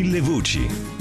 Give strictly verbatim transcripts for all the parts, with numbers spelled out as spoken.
Mille voci.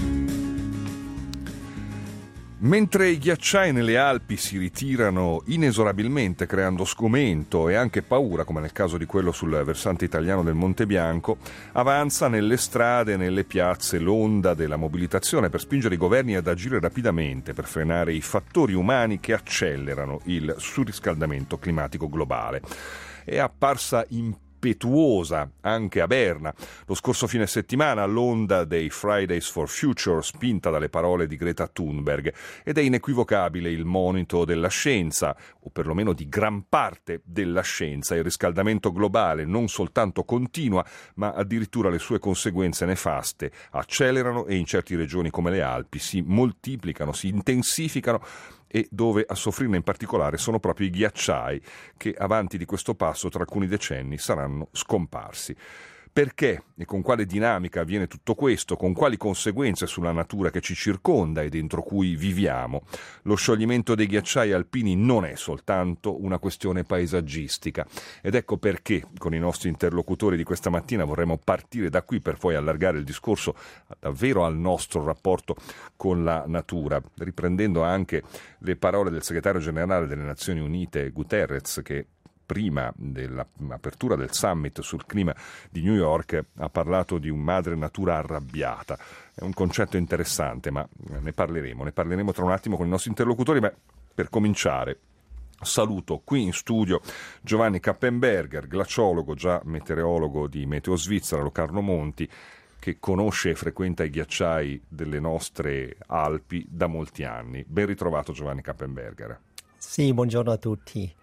Mentre i ghiacciai nelle Alpi si ritirano inesorabilmente creando sgomento e anche paura, come nel caso di quello sul versante italiano del Monte Bianco, avanza nelle strade e nelle piazze l'onda della mobilitazione per spingere i governi ad agire rapidamente per frenare i fattori umani che accelerano il surriscaldamento climatico globale. È apparsa impetuosa anche a Berna lo scorso fine settimana l'onda dei Fridays for Future spinta dalle parole di Greta Thunberg, ed è inequivocabile il monito della scienza, o perlomeno di gran parte della scienza. Il riscaldamento globale non soltanto continua, ma addirittura le sue conseguenze nefaste accelerano e in certe regioni come le Alpi si moltiplicano, si intensificano, e dove a soffrirne in particolare sono proprio i ghiacciai che avanti di questo passo tra alcuni decenni saranno scomparsi. Perché e con quale dinamica avviene tutto questo? Con quali conseguenze sulla natura che ci circonda e dentro cui viviamo? Lo scioglimento dei ghiacciai alpini non è soltanto una questione paesaggistica, ed ecco perché con i nostri interlocutori di questa mattina vorremmo partire da qui per poi allargare il discorso davvero al nostro rapporto con la natura, riprendendo anche le parole del segretario generale delle Nazioni Unite Guterres, che prima dell'apertura del summit sul clima di New York ha parlato di un madre natura arrabbiata. È un concetto interessante, ma ne parleremo, ne parleremo tra un attimo con i nostri interlocutori, ma per cominciare saluto qui in studio Giovanni Kappenberger, glaciologo, già meteorologo di Meteo Svizzera, Locarno Monti, che conosce e frequenta i ghiacciai delle nostre Alpi da molti anni. Ben ritrovato Giovanni Kappenberger. Sì, buongiorno a tutti.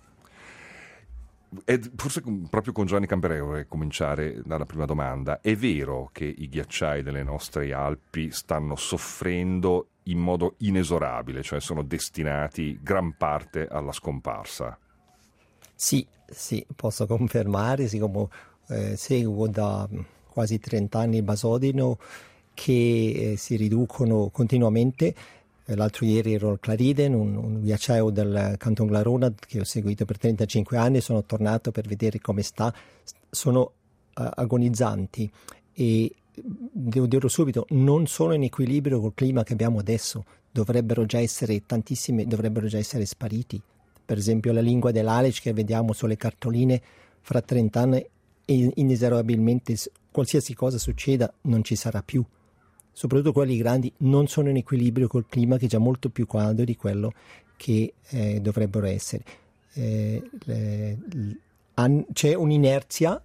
E forse proprio con Giovanni Campereo vorrei cominciare dalla prima domanda. È vero che i ghiacciai delle nostre Alpi stanno soffrendo in modo inesorabile, cioè sono destinati gran parte alla scomparsa? Sì, sì, posso confermare, siccome eh, seguo da quasi trenta anni il Basodino, che eh, si riducono continuamente. L'altro ieri ero al Clariden, un, un ghiacciaio del Canton Glarona che ho seguito per trentacinque anni, sono tornato per vedere come sta, sono uh, agonizzanti e devo dirlo subito, non sono in equilibrio col clima che abbiamo adesso, dovrebbero già essere tantissime, dovrebbero già essere spariti. Per esempio la lingua dell'Aletsch che vediamo sulle cartoline, fra trenta anni inesorabilmente qualsiasi cosa succeda non ci sarà più. Soprattutto quelli grandi non sono in equilibrio col clima, che è già molto più caldo di quello che eh, dovrebbero essere. Eh, le, an, c'è un'inerzia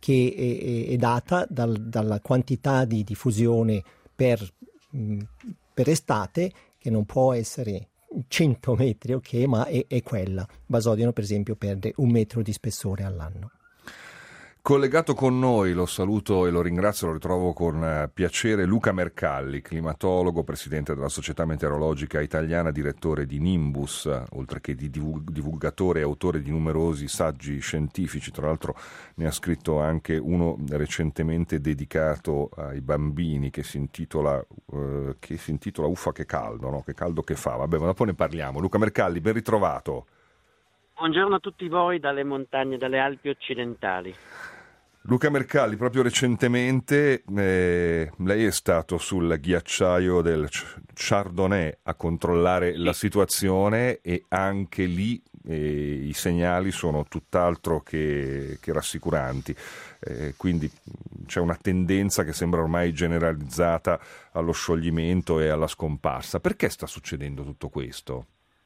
che è, è data dal, dalla quantità di diffusione per, mh, per estate, che non può essere cento metri, ok, ma è, è quella. Basodino, per esempio, perde un metro di spessore all'anno. Collegato con noi, lo saluto e lo ringrazio, lo ritrovo con piacere, Luca Mercalli, climatologo, presidente della Società Meteorologica Italiana, direttore di Nimbus, oltre che di divulgatore e autore di numerosi saggi scientifici. Tra l'altro ne ha scritto anche uno recentemente dedicato ai bambini che si intitola, eh, che si intitola Uffa che caldo, no? Che caldo che fa. Vabbè, ma dopo ne parliamo. Luca Mercalli, ben ritrovato. Buongiorno a tutti voi dalle montagne, dalle Alpi occidentali. Luca Mercalli, proprio recentemente eh, lei è stato sul ghiacciaio del Chardonnay a controllare la situazione, e anche lì eh, i segnali sono tutt'altro che, che rassicuranti. Eh, quindi c'è una tendenza che sembra ormai generalizzata allo scioglimento e alla scomparsa. Perché sta succedendo tutto questo?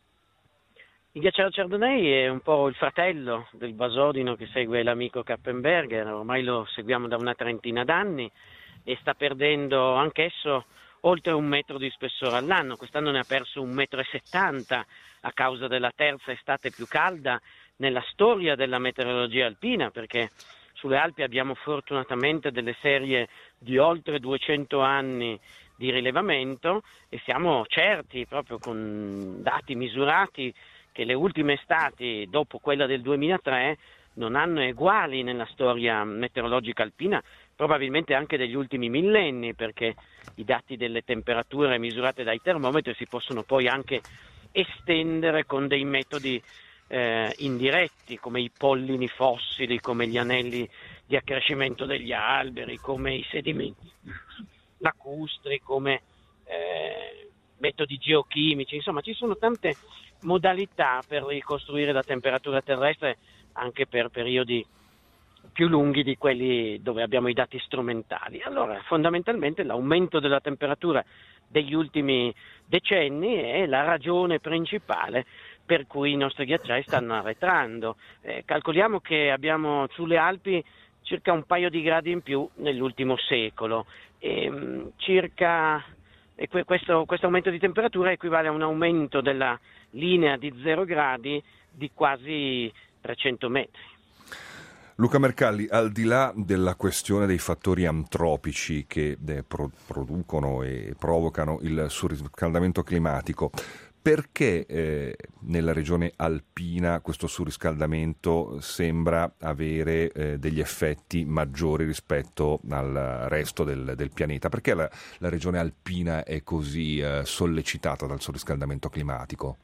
Il ghiacciaio Chardonnay è un po' il fratello del Basodino che segue l'amico Kappenberger, ormai lo seguiamo da una trentina d'anni e sta perdendo anch'esso oltre un metro di spessore all'anno. Quest'anno ne ha perso un metro e settanta a causa della terza estate più calda nella storia della meteorologia alpina, perché sulle Alpi abbiamo fortunatamente delle serie di oltre duecento anni di rilevamento e siamo certi, proprio con dati misurati, che le ultime estati, dopo quella del duemilatré, non hanno eguali nella storia meteorologica alpina, probabilmente anche degli ultimi millenni, perché i dati delle temperature misurate dai termometri si possono poi anche estendere con dei metodi eh, indiretti, come i pollini fossili, come gli anelli di accrescimento degli alberi, come i sedimenti, lacustri, come eh, metodi geochimici, insomma ci sono tante modalità per ricostruire la temperatura terrestre anche per periodi più lunghi di quelli dove abbiamo i dati strumentali. Allora, fondamentalmente l'aumento della temperatura degli ultimi decenni è la ragione principale per cui i nostri ghiacciai stanno arretrando. Eh, calcoliamo che abbiamo sulle Alpi circa un paio di gradi in più nell'ultimo secolo. E, circa, e questo, questo aumento di temperatura equivale a un aumento della linea di zero gradi di quasi trecento metri. Luca Mercalli, al di là della questione dei fattori antropici che eh, pro- producono e provocano il surriscaldamento climatico, perché eh, nella regione alpina questo surriscaldamento sembra avere eh, degli effetti maggiori rispetto al resto del, del pianeta? Perché la, la regione alpina è così eh, sollecitata dal surriscaldamento climatico?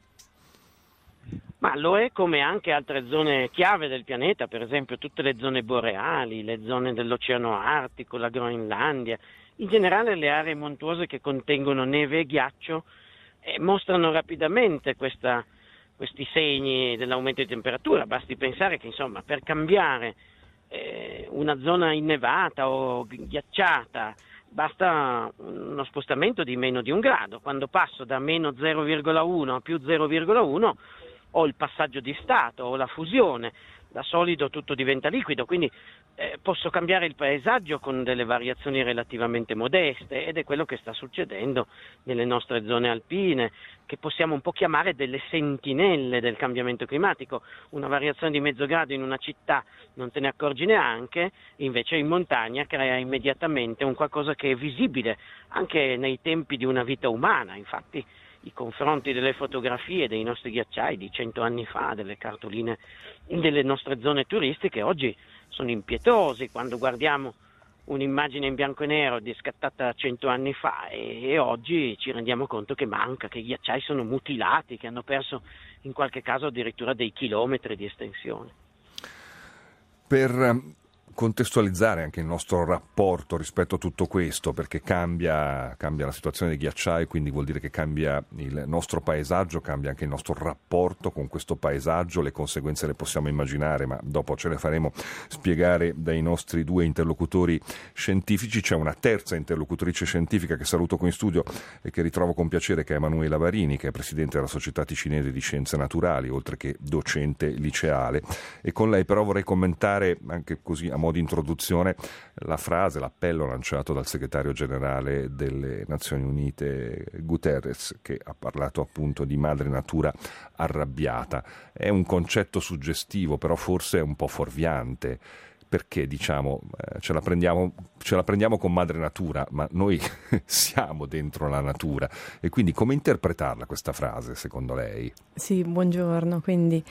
Ma lo è come anche altre zone chiave del pianeta, per esempio tutte le zone boreali, le zone dell'Oceano Artico, la Groenlandia, in generale le aree montuose che contengono neve e ghiaccio eh, mostrano rapidamente questa, questi segni dell'aumento di temperatura. Basti pensare che insomma per cambiare eh, una zona innevata o ghiacciata basta uno spostamento di meno di un grado. Quando passo da meno zero virgola uno a più zero virgola uno o il passaggio di stato o la fusione, da solido tutto diventa liquido, quindi eh, posso cambiare il paesaggio con delle variazioni relativamente modeste, ed è quello che sta succedendo nelle nostre zone alpine, che possiamo un po' chiamare delle sentinelle del cambiamento climatico. Una variazione di mezzo grado in una città non te ne accorgi neanche, invece in montagna crea immediatamente un qualcosa che è visibile anche nei tempi di una vita umana. Infatti i confronti delle fotografie dei nostri ghiacciai di cento anni fa, delle cartoline delle nostre zone turistiche, oggi sono impietosi quando guardiamo un'immagine in bianco e nero di scattata cento anni fa e, e oggi ci rendiamo conto che manca, che i ghiacciai sono mutilati, che hanno perso in qualche caso addirittura dei chilometri di estensione. Per contestualizzare anche il nostro rapporto rispetto a tutto questo, perché cambia, cambia la situazione dei ghiacciai, quindi vuol dire che cambia il nostro paesaggio, cambia anche il nostro rapporto con questo paesaggio, le conseguenze le possiamo immaginare, ma dopo ce le faremo spiegare dai nostri due interlocutori scientifici. C'è una terza interlocutrice scientifica che saluto qui in studio e che ritrovo con piacere, che è Emanuela Varini, che è presidente della Società Ticinese di Scienze Naturali, oltre che docente liceale, e con lei però vorrei commentare anche così a modo di introduzione la frase, l'appello lanciato dal segretario generale delle Nazioni Unite Guterres, che ha parlato appunto di madre natura arrabbiata. È un concetto suggestivo, però forse è un po' fuorviante, perché diciamo eh, ce la prendiamo ce la prendiamo con madre natura, ma noi siamo dentro la natura, e quindi come interpretarla questa frase secondo lei? Sì, buongiorno. Quindi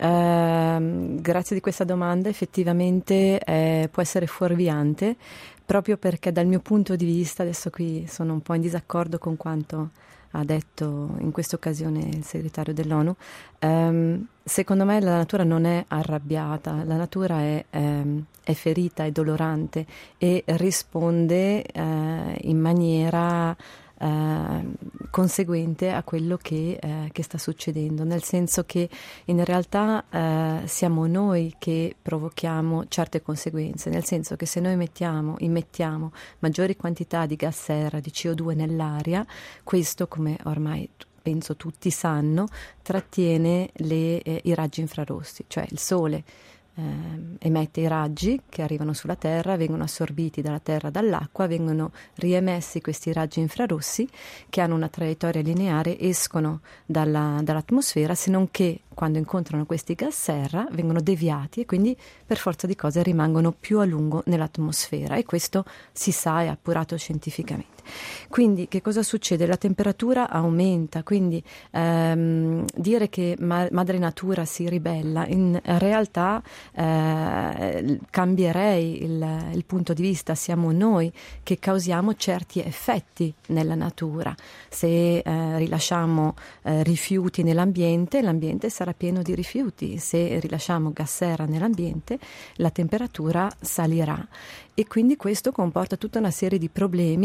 ehm, grazie di questa domanda. Effettivamente eh, può essere fuorviante, proprio perché dal mio punto di vista, adesso qui sono un po' in disaccordo con quanto ha detto in questa occasione il segretario dell'ONU. Um, secondo me la natura non è arrabbiata, la natura è, um, è ferita, è dolorante e risponde uh, in maniera Uh, conseguente a quello che, uh, che sta succedendo, nel senso che in realtà uh, siamo noi che provochiamo certe conseguenze, nel senso che se noi mettiamo, immettiamo maggiori quantità di gas serra, di C O due nell'aria, questo, come ormai penso tutti sanno, trattiene le, eh, i raggi infrarossi, cioè il sole Eh, emette i raggi che arrivano sulla Terra, vengono assorbiti dalla Terra, dall'acqua, vengono riemessi questi raggi infrarossi che hanno una traiettoria lineare, escono dalla, dall'atmosfera, se non che quando incontrano questi gas serra vengono deviati e quindi per forza di cose rimangono più a lungo nell'atmosfera, e questo si sa, è appurato scientificamente. Quindi che cosa succede? La temperatura aumenta, quindi ehm, dire che ma- madre natura si ribella, in realtà eh, cambierei il, il punto di vista. Siamo noi che causiamo certi effetti nella natura. Se eh, rilasciamo eh, rifiuti nell'ambiente, l'ambiente sarà pieno di rifiuti. Se rilasciamo gas serra nell'ambiente, la temperatura salirà, e quindi questo comporta tutta una serie di problemi nel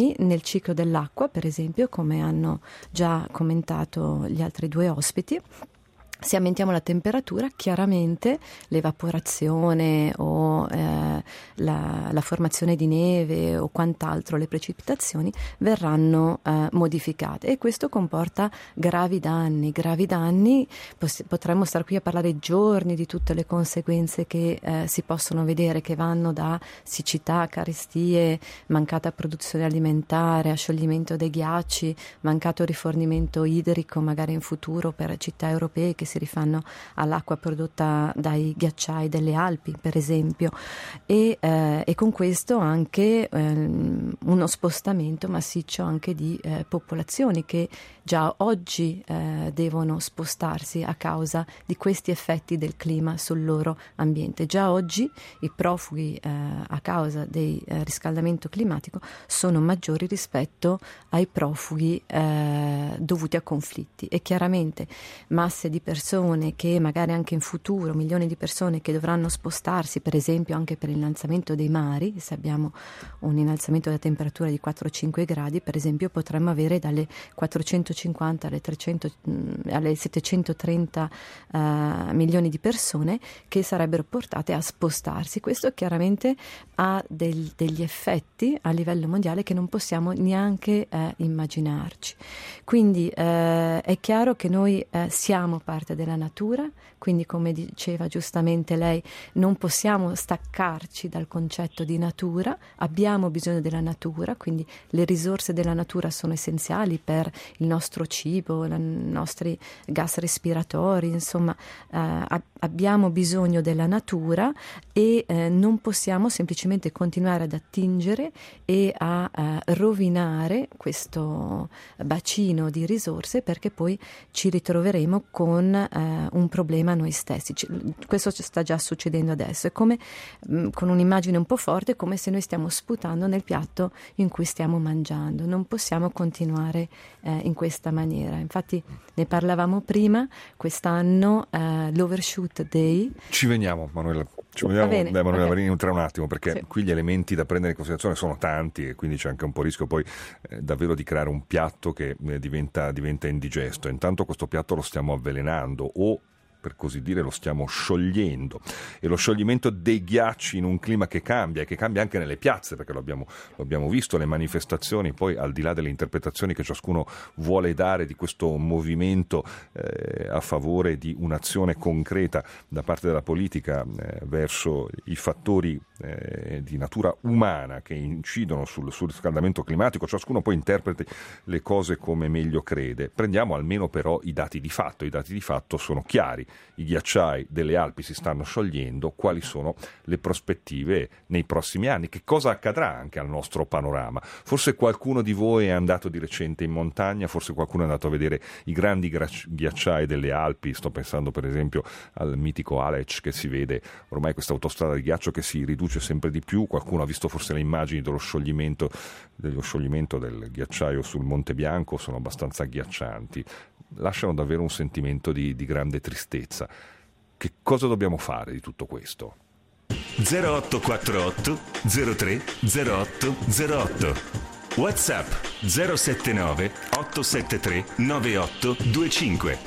ciclo dell'acqua, per esempio, come hanno già commentato gli altri due ospiti. Se aumentiamo la temperatura, chiaramente l'evaporazione o eh, la, la formazione di neve o quant'altro, le precipitazioni, verranno eh, modificate, e questo comporta gravi danni. Gravi danni, poss- potremmo stare qui a parlare giorni di tutte le conseguenze che eh, si possono vedere, che vanno da siccità, carestie, mancata produzione alimentare, a scioglimento dei ghiacci, mancato rifornimento idrico magari in futuro per città europee che si rifanno all'acqua prodotta dai ghiacciai delle Alpi, per esempio, e, eh, e con questo anche eh, uno spostamento massiccio anche di eh, popolazioni che già oggi eh, devono spostarsi a causa di questi effetti del clima sul loro ambiente. Già oggi i profughi eh, a causa del eh, riscaldamento climatico sono maggiori rispetto ai profughi eh, dovuti a conflitti, e chiaramente masse di persone che magari anche in futuro, milioni di persone che dovranno spostarsi, per esempio anche per l'innalzamento dei mari. Se abbiamo un innalzamento della temperatura di quattro cinque gradi, per esempio, potremmo avere dalle quattrocentocinquanta alle, trecento, alle settecentotrenta uh, milioni di persone che sarebbero portate a spostarsi. Questo chiaramente ha del, degli effetti a livello mondiale che non possiamo neanche eh, immaginarci. Quindi eh, è chiaro che noi eh, siamo parte della natura, quindi come diceva giustamente lei, non possiamo staccarci dal concetto di natura, abbiamo bisogno della natura, quindi le risorse della natura sono essenziali per il nostro cibo, i nostri gas respiratori, insomma eh, abbiamo bisogno della natura, e eh, non possiamo semplicemente continuare ad attingere e a eh, rovinare questo bacino di risorse, perché poi ci ritroveremo con eh, un problema noi stessi. C- questo sta già succedendo adesso, è come mh, con un'immagine un po' forte, come se noi stiamo sputando nel piatto in cui stiamo mangiando. Non possiamo continuare eh, in questa maniera. Infatti ne parlavamo prima, quest'anno eh, l'Overshoot Day. Ci veniamo, Manuela. Ci vogliamo, bene, beh, Manuela okay. Marini, tra un attimo, perché sì. qui gli elementi da prendere in considerazione sono tanti, e quindi c'è anche un po' il rischio poi eh, davvero di creare un piatto che eh, diventa, diventa indigesto. Intanto questo piatto lo stiamo avvelenando, o per così dire lo stiamo sciogliendo, e lo scioglimento dei ghiacci in un clima che cambia, e che cambia anche nelle piazze, perché lo abbiamo, lo abbiamo visto, le manifestazioni, poi al di là delle interpretazioni che ciascuno vuole dare di questo movimento eh, a favore di un'azione concreta da parte della politica eh, verso i fattori eh, di natura umana che incidono sul, sul riscaldamento climatico, ciascuno poi interpreti le cose come meglio crede. Prendiamo almeno però i dati di fatto. I dati di fatto sono chiari: i ghiacciai delle Alpi si stanno sciogliendo. Quali sono le prospettive nei prossimi anni? Che cosa accadrà anche al nostro panorama? Forse qualcuno di voi è andato di recente in montagna, forse qualcuno è andato a vedere i grandi ghiacciai delle Alpi. Sto pensando per esempio al mitico Aletsch, che si vede ormai, questa autostrada di ghiaccio che si riduce sempre di più. Qualcuno ha visto forse le immagini dello scioglimento, dello scioglimento del ghiacciaio sul Monte Bianco, sono abbastanza agghiaccianti, lasciano davvero un sentimento di, di grande tristezza. Che cosa dobbiamo fare di tutto questo? zero otto quattro otto zero tre zero otto zero otto WhatsApp zero sette nove otto sette tre nove otto due cinque,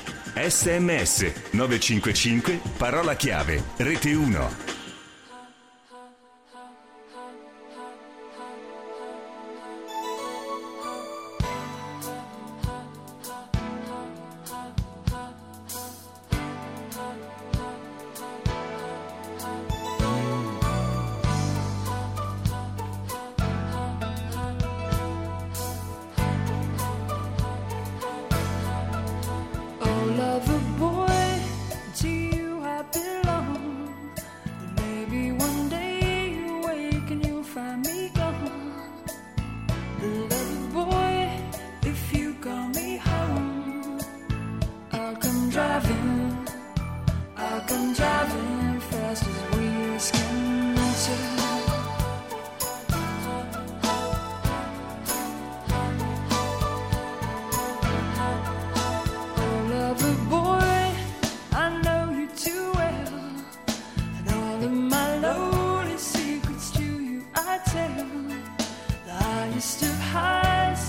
sms nove cinque cinque parola chiave rete uno. Highest of highs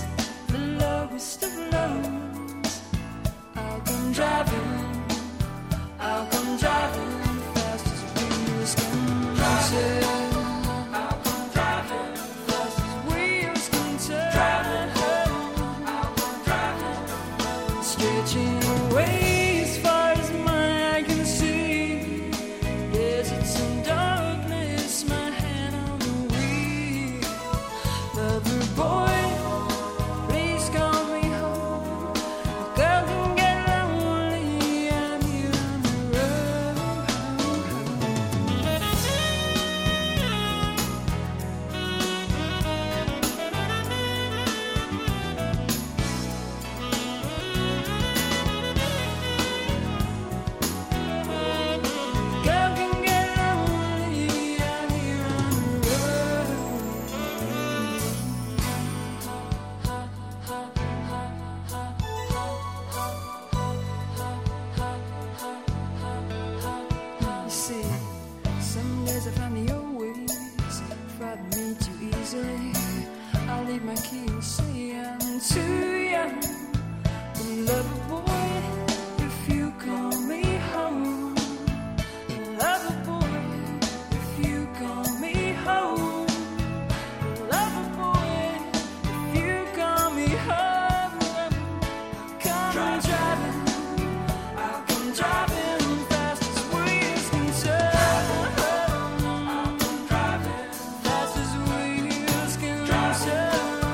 make you say I'm too young. Lover boy, if you call me home. Lover boy, if you call me home. Lover boy, if you call me home. Come driving, I'll come driving fast as wheels can turn. I'll come driving fast as wheels can turn.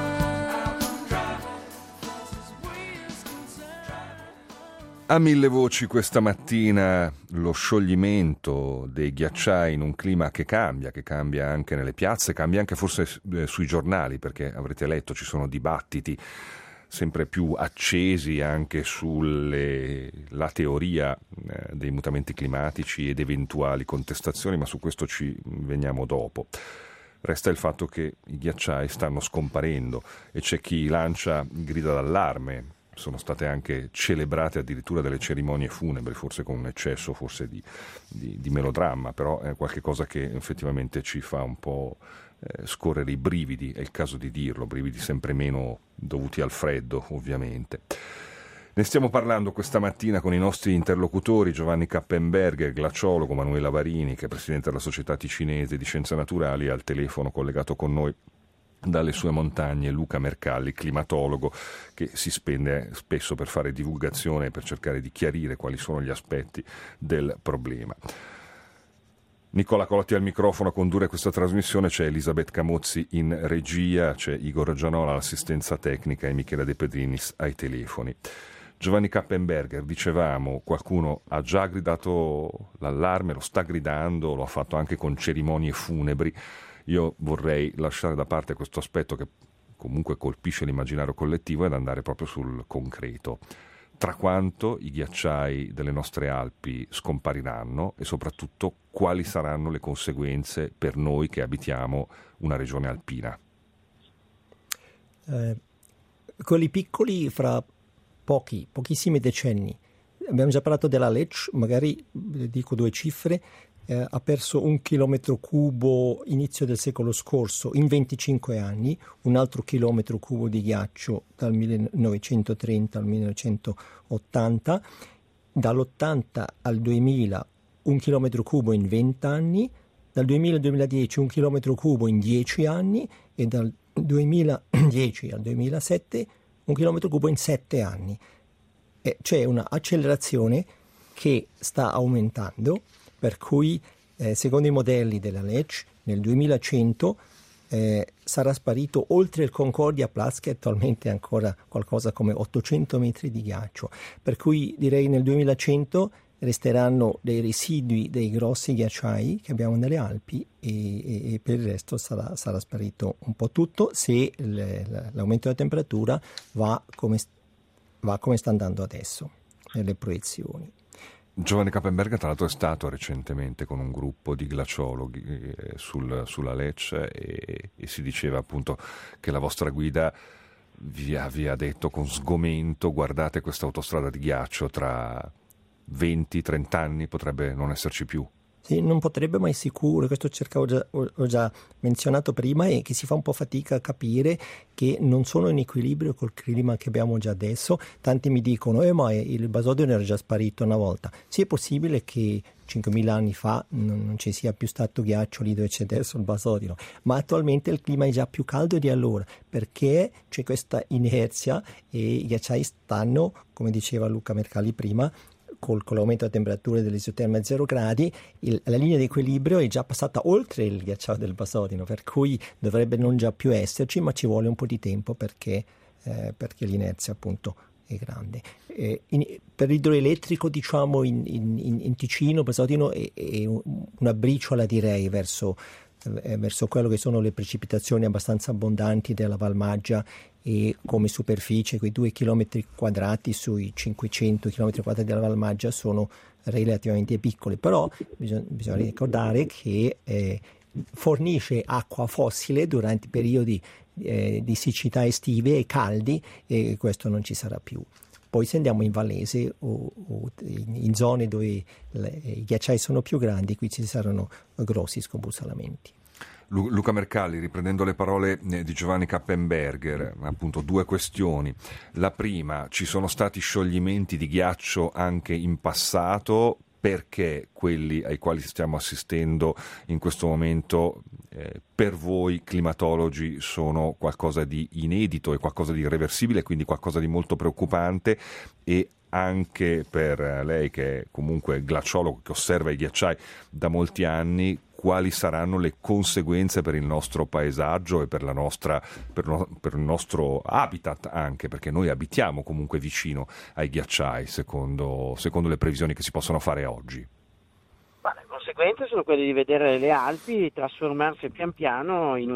A mille voci questa mattina lo scioglimento dei ghiacciai in un clima che cambia, che cambia anche nelle piazze, cambia anche forse eh, sui giornali, perché avrete letto ci sono dibattiti sempre più accesi anche sulla teoria eh, dei mutamenti climatici ed eventuali contestazioni, ma su questo ci veniamo dopo. Resta il fatto che i ghiacciai stanno scomparendo e c'è chi lancia grida d'allarme. Sono state anche celebrate addirittura delle cerimonie funebri, forse con un eccesso forse di, di, di melodramma, però è qualcosa che effettivamente ci fa un po' eh, scorrere i brividi, è il caso di dirlo, brividi sempre meno dovuti al freddo ovviamente. Ne stiamo parlando questa mattina con i nostri interlocutori, Giovanni Kappenberger, glaciologo, Manuela Varini, che è presidente della Società Ticinese di Scienze Naturali, e al telefono collegato con noi dalle sue montagne Luca Mercalli, climatologo, che si spende spesso per fare divulgazione e per cercare di chiarire quali sono gli aspetti del problema. Nicola Colotti al microfono a condurre questa trasmissione, c'è Elisabeth Camozzi in regia, c'è Igor Gianola all'assistenza tecnica e Michela De Pedrinis ai telefoni. Giovanni Kappenberger, dicevamo, qualcuno ha già gridato l'allarme, lo sta gridando, lo ha fatto anche con cerimonie funebri. Io vorrei lasciare da parte questo aspetto che comunque colpisce l'immaginario collettivo ed andare proprio sul concreto. Tra quanto i ghiacciai delle nostre Alpi scompariranno e soprattutto quali saranno le conseguenze per noi che abitiamo una regione alpina? Eh, quelli piccoli fra pochi, pochissimi decenni. Abbiamo già parlato della Lech, magari dico due cifre. Eh, ha perso un chilometro cubo inizio del secolo scorso in venticinque anni, un altro chilometro cubo di ghiaccio dal millenovecentotrenta al millenovecentottanta, dall'ottanta al duemila un chilometro cubo in venti anni, dal duemila al duemiladieci un chilometro cubo in dieci anni e dal duemiladieci al duemilasette un chilometro cubo in sette anni. E c'è una accelerazione che sta aumentando, per cui eh, secondo i modelli della Lech nel duemilacento eh, sarà sparito oltre il Concordia Platz, che attualmente è ancora qualcosa come ottocento metri di ghiaccio, per cui direi nel duemilacento resteranno dei residui dei grossi ghiacciai che abbiamo nelle Alpi e, e, e per il resto sarà, sarà sparito un po' tutto se le, l'aumento della temperatura va come, va come sta andando adesso nelle proiezioni. Giovanni Kappenberger tra l'altro è stato recentemente con un gruppo di glaciologhi eh, sul, sulla Lech e, e si diceva appunto che la vostra guida vi ha, vi ha detto con sgomento: guardate, questa autostrada di ghiaccio tra venti trenta anni potrebbe non esserci più. Sì, non potrebbe, ma è sicuro, questo cercavo già, ho già menzionato prima, e che si fa un po' fatica a capire che non sono in equilibrio col clima che abbiamo già adesso. Tanti mi dicono, eh ma il basodino era già sparito una volta. Sì, è possibile che cinquemila anni fa non, non ci sia più stato ghiaccio lì dove c'è adesso il basodino, ma attualmente il clima è già più caldo di allora, perché c'è questa inerzia e i ghiacciai stanno, come diceva Luca Mercalli prima, Col, con l'aumento della temperatura dell'isoterma a zero gradi, il, la linea di equilibrio è già passata oltre il ghiacciaio del basodino, per cui dovrebbe non già più esserci, ma ci vuole un po' di tempo perché, eh, perché l'inerzia appunto è grande. Eh, in, per l'idroelettrico, diciamo, in, in, in Ticino il basodino è, è una briciola, direi, verso, eh, verso quello che sono le precipitazioni abbastanza abbondanti della Valmaggia, e come superficie quei due chilometri quadrati sui cinquecento chilometri quadrati della Valmaggia sono relativamente piccoli, però bisogna, bisogna ricordare che eh, fornisce acqua fossile durante i periodi eh, di siccità estive e caldi, e questo non ci sarà più. Poi se andiamo in Vallese o, o in, in zone dove le, i ghiacciai sono più grandi, qui ci saranno grossi scombussolamenti. Lu- Luca Mercalli, riprendendo le parole eh, di Giovanni Kappenberger, appunto due questioni. La prima, ci sono stati scioglimenti di ghiaccio anche in passato, perché quelli ai quali stiamo assistendo in questo momento eh, per voi climatologi sono qualcosa di inedito e qualcosa di irreversibile, quindi qualcosa di molto preoccupante, e anche per lei che è comunque glaciologo che osserva i ghiacciai da molti anni, quali saranno le conseguenze per il nostro paesaggio e per la nostra per, no, per il nostro habitat, anche perché noi abitiamo comunque vicino ai ghiacciai secondo, secondo le previsioni che si possono fare oggi. Ma le conseguenze sono quelle di vedere le Alpi trasformarsi pian piano in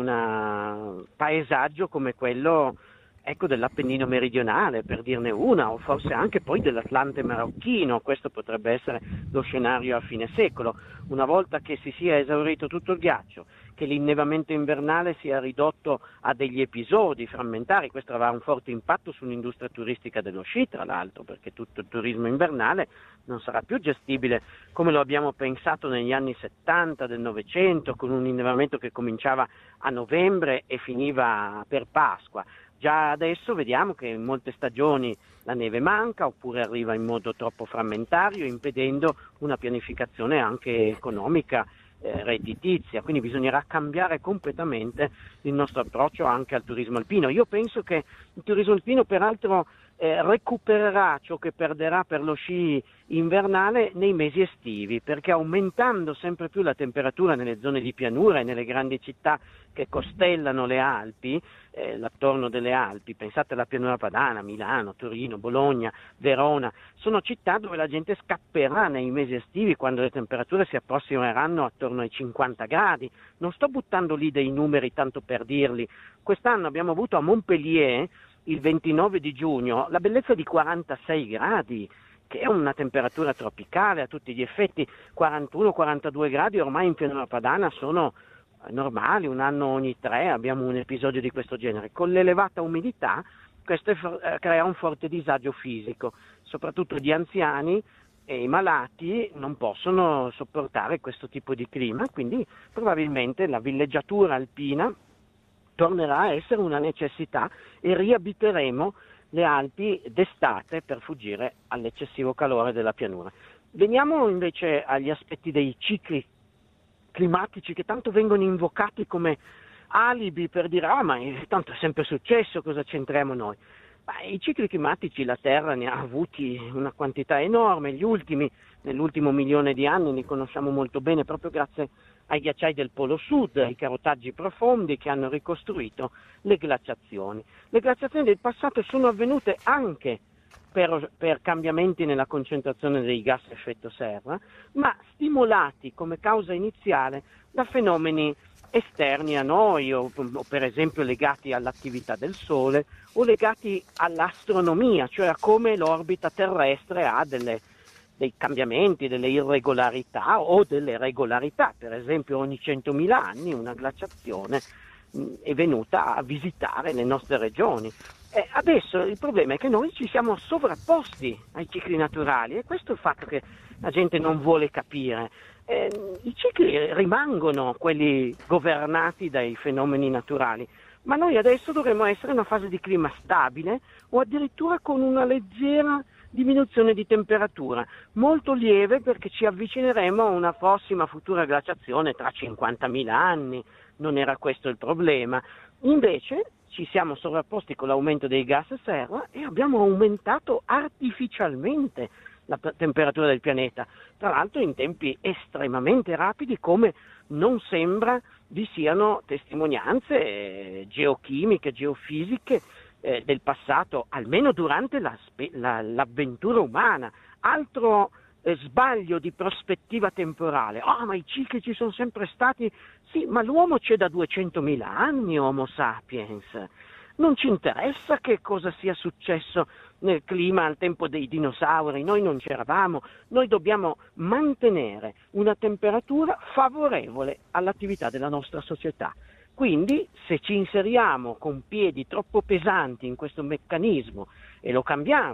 un paesaggio come quello, ecco, dell'Appennino meridionale, per dirne una, o forse anche poi dell'Atlante marocchino. Questo potrebbe essere lo scenario a fine secolo, una volta che si sia esaurito tutto il ghiaccio, che l'innevamento invernale sia ridotto a degli episodi frammentari. Questo avrà un forte impatto sull'industria turistica dello sci, tra l'altro, perché tutto il turismo invernale non sarà più gestibile come lo abbiamo pensato negli anni settanta del Novecento, con un innevamento che cominciava a novembre e finiva per Pasqua. Già adesso vediamo che in molte stagioni la neve manca oppure arriva in modo troppo frammentario, impedendo una pianificazione anche economica, eh, redditizia. Quindi bisognerà cambiare completamente il nostro approccio anche al turismo alpino. Io penso che il turismo alpino peraltro eh, recupererà ciò che perderà per lo sci invernale nei mesi estivi, perché aumentando sempre più la temperatura nelle zone di pianura e nelle grandi città che costellano le Alpi, eh, l'attorno delle Alpi, pensate alla pianura padana, Milano, Torino, Bologna, Verona, sono città dove la gente scapperà nei mesi estivi quando le temperature si approssimeranno attorno ai cinquanta gradi. Non sto buttando lì dei numeri tanto per dirli. Quest'anno abbiamo avuto a Montpellier, il ventinove di giugno, la bellezza di quarantasei gradi, che è una temperatura tropicale a tutti gli effetti. Quarantuno quarantadue gradi ormai in pianura padana sono normali, un anno ogni tre abbiamo un episodio di questo genere. Con l'elevata umidità questo è, crea un forte disagio fisico, soprattutto gli anziani e i malati non possono sopportare questo tipo di clima, quindi probabilmente la villeggiatura alpina tornerà a essere una necessità e riabiteremo le Alpi d'estate per fuggire all'eccessivo calore della pianura. Veniamo invece agli aspetti dei cicli climatici che tanto vengono invocati come alibi per dire ah ma tanto è sempre successo, cosa c'entriamo noi? Ma i cicli climatici la Terra ne ha avuti una quantità enorme, gli ultimi, nell'ultimo milione di anni li conosciamo molto bene proprio grazie ai ghiacciai del Polo Sud, ai carotaggi profondi che hanno ricostruito le glaciazioni. Le glaciazioni del passato sono avvenute anche per, per cambiamenti nella concentrazione dei gas a effetto serra, ma stimolati come causa iniziale da fenomeni esterni a noi, o, o per esempio legati all'attività del Sole o legati all'astronomia, cioè a come l'orbita terrestre ha delle, dei cambiamenti, delle irregolarità o delle regolarità. Per esempio ogni centomila anni una glaciazione mh, è venuta a visitare le nostre regioni. Eh, adesso il problema è che noi ci siamo sovrapposti ai cicli naturali e questo è il fatto che la gente non vuole capire. Eh, I cicli rimangono quelli governati dai fenomeni naturali, ma noi adesso dovremmo essere in una fase di clima stabile o addirittura con una leggera diminuzione di temperatura, molto lieve perché ci avvicineremo a una prossima futura glaciazione tra cinquantamila anni. Non era questo il problema. Invece ci siamo sovrapposti con l'aumento dei gas serra e abbiamo aumentato artificialmente la temperatura del pianeta, tra l'altro in tempi estremamente rapidi, come non sembra vi siano testimonianze eh, geochimiche, geofisiche eh, del passato, almeno durante la, la, l'avventura umana. Altro eh, sbaglio di prospettiva temporale. Ah, oh, ma i cicli ci sono sempre stati. Sì, ma l'uomo c'è da duecentomila anni, Homo sapiens. Non ci interessa che cosa sia successo nel clima al tempo dei dinosauri, noi non c'eravamo, noi dobbiamo mantenere una temperatura favorevole all'attività della nostra società. Quindi se ci inseriamo con piedi troppo pesanti in questo meccanismo e lo cambiamo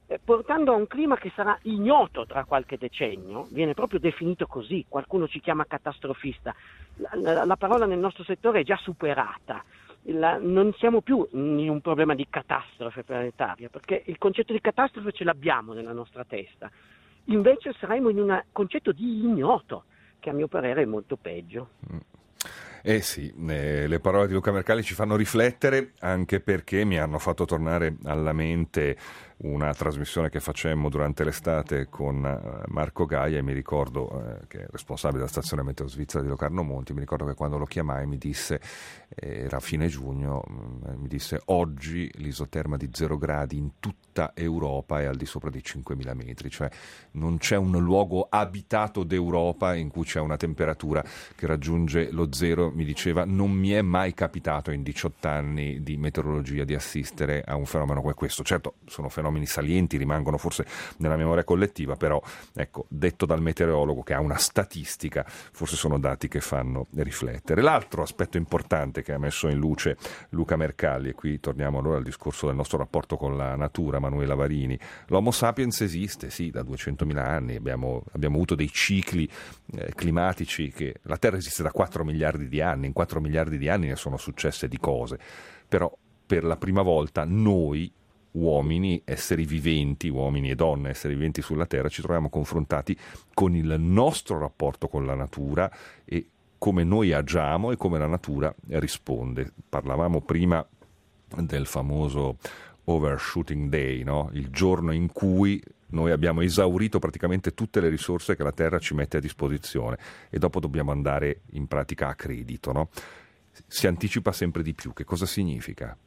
eh, portando a un clima che sarà ignoto tra qualche decennio, viene proprio definito così, qualcuno ci chiama catastrofista, la, la, la parola nel nostro settore è già superata. La, non siamo più in un problema di catastrofe planetaria, perché il concetto di catastrofe ce l'abbiamo nella nostra testa, invece saremo in un concetto di ignoto, che a mio parere è molto peggio. Eh sì, eh, le parole di Luca Mercalli ci fanno riflettere, anche perché mi hanno fatto tornare alla mente una trasmissione che facemmo durante l'estate con Marco Gaia, e mi ricordo eh, che è responsabile della stazione meteo svizzera di Locarno Monti, mi ricordo che quando lo chiamai mi disse, eh, era fine giugno, mh, mi disse: oggi l'isoterma di zero gradi in tutta Europa è al di sopra di cinquemila metri, cioè non c'è un luogo abitato d'Europa in cui c'è una temperatura che raggiunge lo zero. Mi diceva: non mi è mai capitato in diciotto anni di meteorologia di assistere a un fenomeno come questo. Certo, sono fenomeni salienti, rimangono forse nella memoria collettiva, però ecco, detto dal meteorologo che ha una statistica, forse sono dati che fanno riflettere. L'altro aspetto importante che ha messo in luce Luca Mercalli, e qui torniamo allora al discorso del nostro rapporto con la natura, Manuela Varini: l'Homo sapiens esiste, sì, da duecentomila anni, abbiamo, abbiamo avuto dei cicli eh, climatici, che la Terra esiste da quattro miliardi di anni, in quattro miliardi di anni ne sono successe di cose, però per la prima volta noi uomini, esseri viventi, uomini e donne, esseri viventi sulla Terra, ci troviamo confrontati con il nostro rapporto con la natura e come noi agiamo e come la natura risponde. Parlavamo prima del famoso overshooting day, no? Il giorno in cui noi abbiamo esaurito praticamente tutte le risorse che la Terra ci mette a disposizione e dopo dobbiamo andare in pratica a credito, no? Si anticipa sempre di più. Che cosa significa?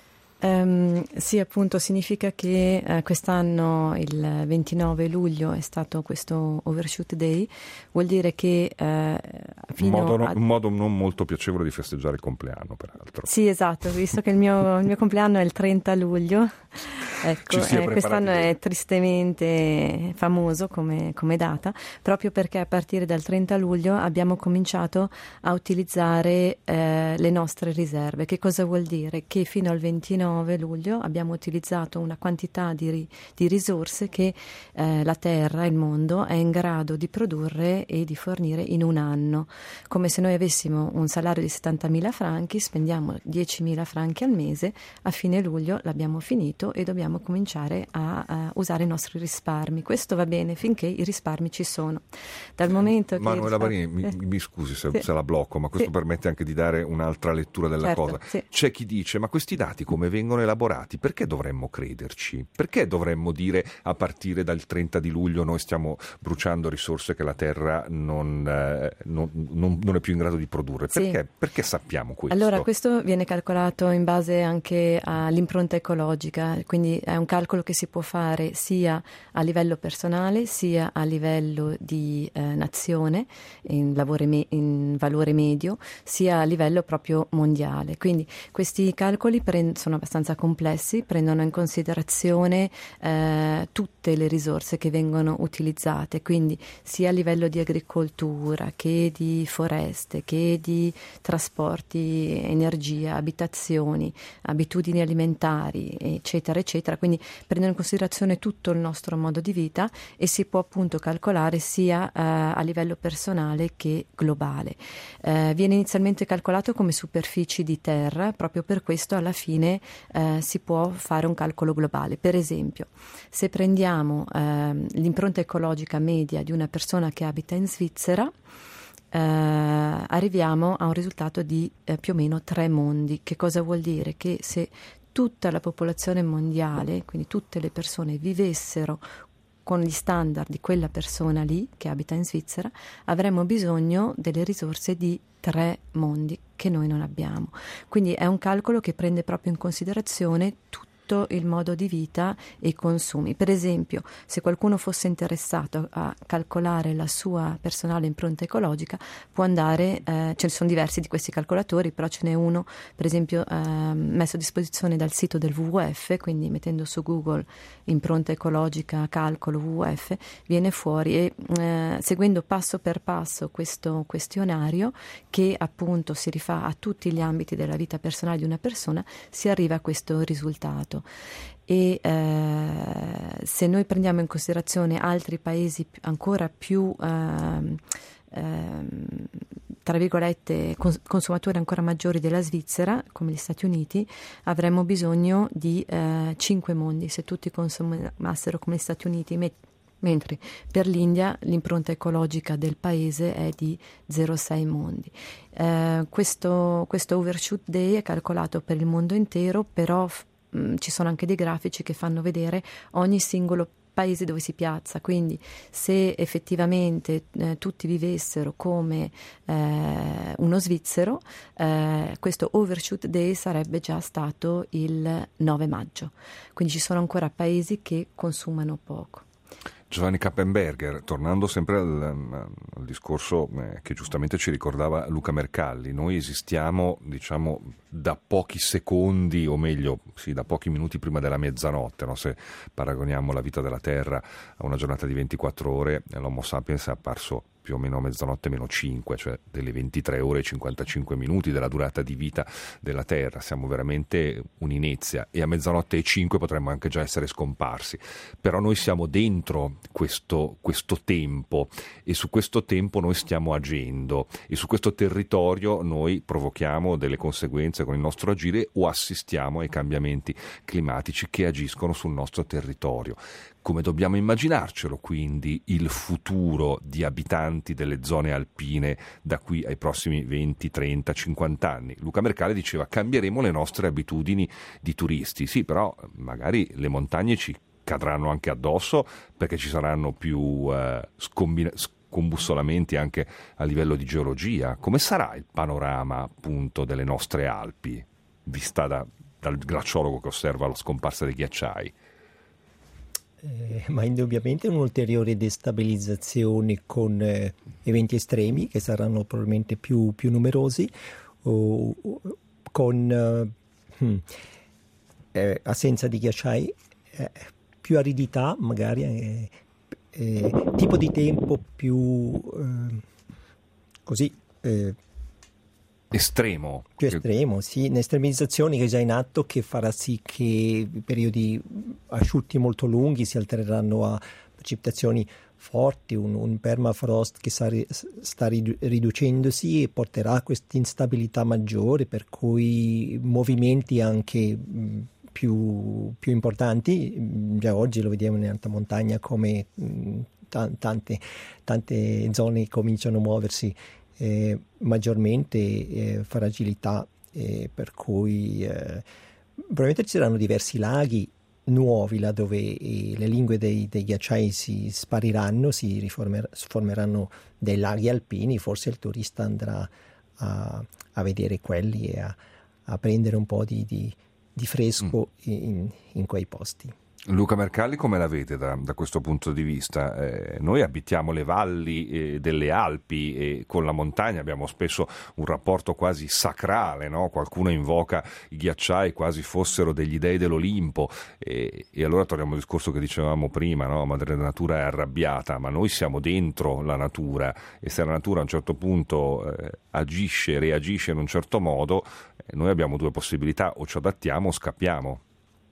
Um, sì, appunto, significa che uh, quest'anno il ventinove luglio è stato questo Overshoot Day, vuol dire che uh, fino un modo, a... un modo non molto piacevole di festeggiare il compleanno, peraltro. Sì, esatto, visto che il mio, il mio compleanno è il trenta luglio, ecco, eh, quest'anno è tristemente famoso come, come data, proprio perché a partire dal trenta luglio abbiamo cominciato a utilizzare eh, le nostre riserve. Che cosa vuol dire? Che fino al ventinove luglio abbiamo utilizzato una quantità di, di risorse che eh, la Terra, il mondo, è in grado di produrre e di fornire in un anno. Come se noi avessimo un salario di settantamila franchi, spendiamo diecimila franchi al mese, a fine luglio l'abbiamo finito e dobbiamo cominciare a, a usare i nostri risparmi. Questo va bene finché i risparmi ci sono. Dal momento che Manuela risparmi... Varini, mi, mi scusi se, sì. se la blocco, ma questo sì. permette anche di dare un'altra lettura della certo, cosa. Sì. C'è chi dice: ma questi dati come vengono elaborati? Perché dovremmo crederci? Perché dovremmo dire a partire dal trenta di luglio noi stiamo bruciando risorse che la Terra non, eh, non, non, non è più in grado di produrre? Perché, sì. perché sappiamo questo? Allora, questo viene calcolato in base anche all'impronta ecologica, quindi è un calcolo che si può fare sia a livello personale sia a livello di eh, nazione, in, me- in valore medio, sia a livello proprio mondiale. Quindi questi calcoli prend- sono abbastanza complessi, prendono in considerazione eh, tutte le risorse che vengono utilizzate, quindi sia a livello di agricoltura che di foreste, che di trasporti, energia, abitazioni, abitudini alimentari, eccetera, eccetera. Quindi prendono in considerazione tutto il nostro modo di vita e si può appunto calcolare sia eh, a livello personale che globale. Eh, viene inizialmente calcolato come superfici di terra, proprio per questo alla fine eh, si può fare un calcolo globale. Per esempio, se prendiamo eh, l'impronta ecologica media di una persona che abita in Svizzera, eh, arriviamo a un risultato di eh, più o meno tre mondi. Che cosa vuol dire? Che se tutta la popolazione mondiale, quindi tutte le persone, vivessero con gli standard di quella persona lì che abita in Svizzera, avremmo bisogno delle risorse di tre mondi che noi non abbiamo. Quindi è un calcolo che prende proprio in considerazione tutto il modo di vita e i consumi. Per esempio, se qualcuno fosse interessato a calcolare la sua personale impronta ecologica, può andare, eh, ce ne sono diversi di questi calcolatori, però ce n'è uno, per esempio, eh, messo a disposizione dal sito del W W F, quindi mettendo su Google impronta ecologica, calcolo W W F, viene fuori e eh, seguendo passo per passo questo questionario, che appunto si rifà a tutti gli ambiti della vita personale di una persona, si arriva a questo risultato. passato. E eh, se noi prendiamo in considerazione altri paesi ancora più ehm, ehm, tra virgolette cons- consumatori ancora maggiori della Svizzera, come gli Stati Uniti, avremmo bisogno di eh, cinque mondi se tutti consumassero come gli Stati Uniti, me- mentre per l'India l'impronta ecologica del paese è di zero virgola sei mondi. Eh, questo, questo Overshoot Day è calcolato per il mondo intero, però f- mh, ci sono anche dei grafici che fanno vedere ogni singolo paese dove si piazza, quindi se effettivamente eh, tutti vivessero come eh, uno svizzero, eh, questo Overshoot Day sarebbe già stato il nove maggio, quindi ci sono ancora paesi che consumano poco. Giovanni Kappenberger, tornando sempre al, al discorso eh, che giustamente ci ricordava Luca Mercalli, noi esistiamo, diciamo, da pochi secondi, o meglio, sì, da pochi minuti prima della mezzanotte, no? Se paragoniamo la vita della Terra a una giornata di ventiquattro ore, l'Homo sapiens è apparso più o meno a mezzanotte meno cinque, cioè delle ventitré ore e cinquantacinque minuti della durata di vita della Terra. Siamo veramente un'inezia, e a mezzanotte e cinque potremmo anche già essere scomparsi. Però noi siamo dentro questo, questo tempo, e su questo tempo noi stiamo agendo, e su questo territorio noi provochiamo delle conseguenze con il nostro agire o assistiamo ai cambiamenti climatici che agiscono sul nostro territorio. Come dobbiamo immaginarcelo quindi il futuro di abitanti delle zone alpine da qui ai prossimi venti, trenta, cinquanta anni? Luca Mercalli diceva: cambieremo le nostre abitudini di turisti. Sì, però magari le montagne ci cadranno anche addosso, perché ci saranno più eh, scombina- scombussolamenti anche a livello di geologia. Come sarà il panorama appunto delle nostre Alpi, vista da, dal glaciologo che osserva la scomparsa dei ghiacciai? Eh, ma indubbiamente un'ulteriore destabilizzazione con eh, eventi estremi che saranno probabilmente più, più numerosi, o, o con eh, hmm, eh, assenza di ghiacciai, eh, più aridità magari, eh, eh, tipo di tempo più eh, così eh, estremo. più estremo, sì, un'estremizzazione che è già in atto, che farà sì che periodi asciutti molto lunghi si altereranno a precipitazioni forti, un, un permafrost che sta, sta riducendosi e porterà a questa instabilità maggiore, per cui movimenti anche mh, più, più importanti. Già oggi lo vediamo in alta montagna come mh, t- tante, tante zone cominciano a muoversi Eh, maggiormente, eh, fragilità, eh, per cui eh, probabilmente ci saranno diversi laghi nuovi là dove eh, le lingue dei, dei ghiacciai si spariranno, si riformer- formeranno dei laghi alpini. Forse il turista andrà a, a vedere quelli e a, a prendere un po' di, di, di fresco mm. in, in quei posti. Luca Mercalli, come la vede da, da questo punto di vista? Eh, noi abitiamo le valli eh, delle Alpi, e con la montagna abbiamo spesso un rapporto quasi sacrale, no? Qualcuno invoca i ghiacciai quasi fossero degli dei dell'Olimpo, e, e allora torniamo al discorso che dicevamo prima, no? Madre Natura è arrabbiata, ma noi siamo dentro la natura, e se la natura a un certo punto eh, agisce, reagisce in un certo modo, eh, noi abbiamo due possibilità: o ci adattiamo o scappiamo.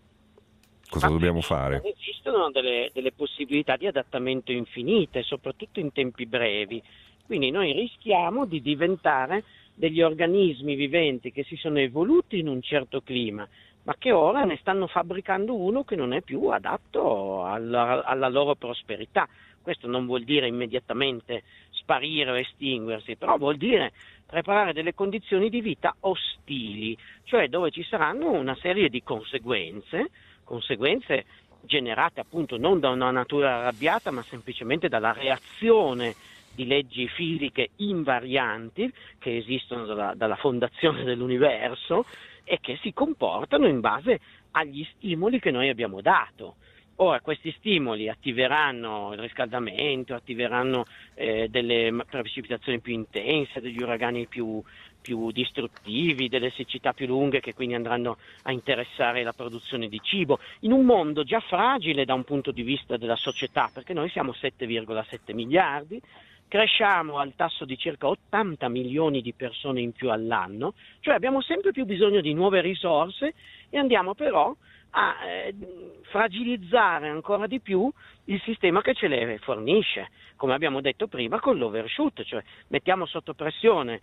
Cosa Ma dobbiamo fare? Esistono delle, delle possibilità di adattamento infinite, soprattutto in tempi brevi. Quindi noi rischiamo di diventare degli organismi viventi che si sono evoluti in un certo clima, ma che ora ne stanno fabbricando uno che non è più adatto alla, alla loro prosperità. Questo non vuol dire immediatamente sparire o estinguersi, però vuol dire preparare delle condizioni di vita ostili, cioè dove ci saranno una serie di conseguenze, conseguenze generate appunto non da una natura arrabbiata, ma semplicemente dalla reazione di leggi fisiche invarianti che esistono dalla, dalla fondazione dell'universo e che si comportano in base agli stimoli che noi abbiamo dato. Ora questi stimoli attiveranno il riscaldamento, attiveranno eh, delle precipitazioni più intense, degli uragani più, più distruttivi, delle siccità più lunghe che quindi andranno a interessare la produzione di cibo, in un mondo già fragile da un punto di vista della società, perché noi siamo sette virgola sette miliardi, cresciamo al tasso di circa ottanta milioni di persone in più all'anno, cioè abbiamo sempre più bisogno di nuove risorse e andiamo però a eh, fragilizzare ancora di più il sistema che ce le fornisce, come abbiamo detto prima con l'overshoot, cioè mettiamo sotto pressione